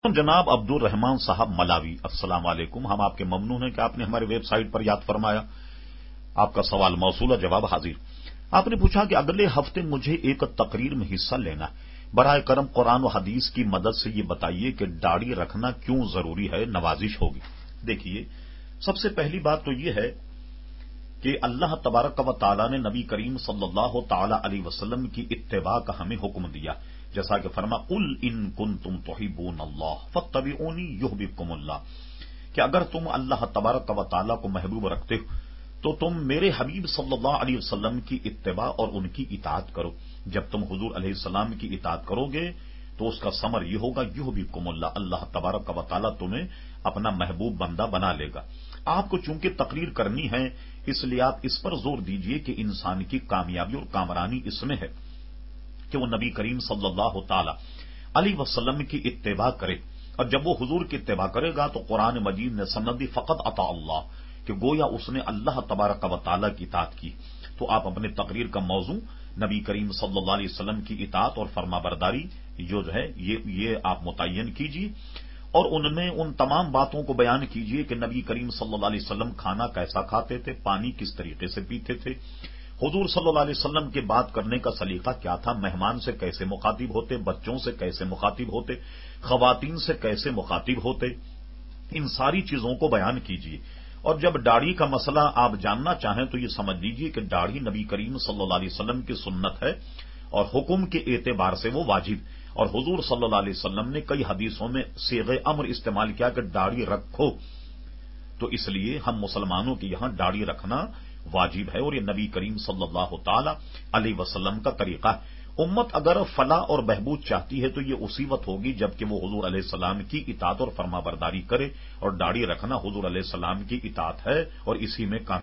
جناب عبد الرحمان صاحب ملاوی، السلام علیکم۔ ہم آپ کے ممنون ہیں کہ آپ نے ہمارے ویب سائٹ پر یاد فرمایا۔ آپ کا سوال موصول، جواب حاضر۔ آپ نے پوچھا کہ اگلے ہفتے مجھے ایک تقریر میں حصہ لینا ہے، براہ کرم قرآن و حدیث کی مدد سے یہ بتائیے کہ داڑھی رکھنا کیوں ضروری ہے، نوازش ہوگی۔ دیکھیے، سب سے پہلی بات تو یہ ہے کہ اللہ تبارک و تعالی نے نبی کریم صلی اللہ تعالی علیہ وسلم کی اتباع کا ہمیں حکم دیا، جیسا کہ فرما قل ان کنتم تحبون اللہ فاتبعونی یحببکم اللہ، کہ اگر تم اللہ تبارک و تعالی کو محبوب رکھتے ہو تو تم میرے حبیب صلی اللہ علیہ وسلم کی اتباع اور ان کی اطاعت کرو۔ جب تم حضور علیہ السلام کی اطاعت کرو گے تو اس کا ثمر یہ ہوگا یحببکم اللہ، اللہ تبارک و تعالی تمہیں اپنا محبوب بندہ بنا لے گا۔ آپ کو چونکہ تقریر کرنی ہے، اس لیے آپ اس پر زور دیجئے کہ انسان کی کامیابی اور کامرانی اس میں ہے کہ وہ نبی کریم صلی اللہ تعالی علیہ وسلم کی اتباع کرے، اور جب وہ حضور کی اتباع کرے گا تو قرآن مجید نے سند فقط اطاع اللہ، کہ گویا اس نے اللہ تبارک و تعالی کی اطاعت کی۔ تو آپ اپنے تقریر کا موضوع نبی کریم صلی اللہ علیہ وسلم کی اطاعت اور فرما برداری جو ہے یہ آپ متعین کیجیے، اور ان میں ان تمام باتوں کو بیان کیجیے کہ نبی کریم صلی اللہ علیہ وسلم کھانا کیسا کھاتے تھے، پانی کس طریقے سے پیتے تھے، حضور صلی اللہ علیہ وسلم کے بات کرنے کا سلیقہ کیا تھا، مہمان سے کیسے مخاطب ہوتے، بچوں سے کیسے مخاطب ہوتے، خواتین سے کیسے مخاطب ہوتے، ان ساری چیزوں کو بیان کیجیے۔ اور جب داڑھی کا مسئلہ آپ جاننا چاہیں تو یہ سمجھ لیجیے کہ داڑھی نبی کریم صلی اللہ علیہ وسلم کی سنت ہے اور حکم کے اعتبار سے وہ واجب، اور حضور صلی اللہ علیہ وسلم نے کئی حدیثوں میں صیغہ امر استعمال کیا کہ داڑھی رکھو، تو اس لیے ہم مسلمانوں کے یہاں داڑھی رکھنا واجب ہے، اور یہ نبی کریم صلی اللہ تعالی علیہ وسلم کا طریقہ ہے۔ امت اگر فلاح اور بہبود چاہتی ہے تو یہ اسی وقت ہوگی جبکہ وہ حضور علیہ السلام کی اطاعت اور فرما برداری کرے، اور داڑھی رکھنا حضور علیہ السلام کی اطاعت ہے اور اسی میں کام